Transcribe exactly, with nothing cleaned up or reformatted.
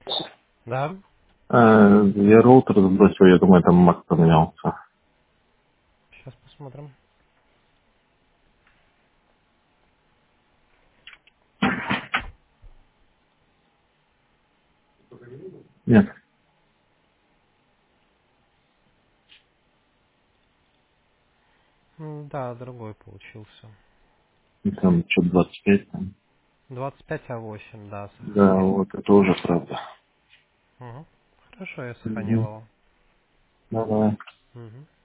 Да? Э, я роутер сбросил, я думаю, там Мак поменялся. Сейчас посмотрим. Нет, М, Да, другой получился. там что-то двадцать пять там. двадцать пять а восемь, да, Да, сохранил. вот это уже правда. Угу. Хорошо, я сохранил Угу. его. Давай. Угу.